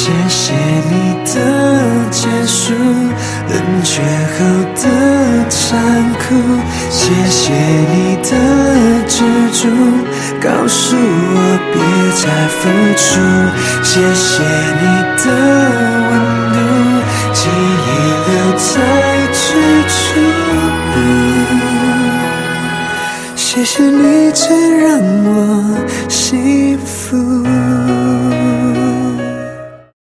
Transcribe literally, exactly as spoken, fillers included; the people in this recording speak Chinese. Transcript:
谢谢你的结束，冷却后的残酷，谢谢你的执着，告诉我别再付出，谢谢你的温度，记忆留在最初，谢谢你最让我幸福。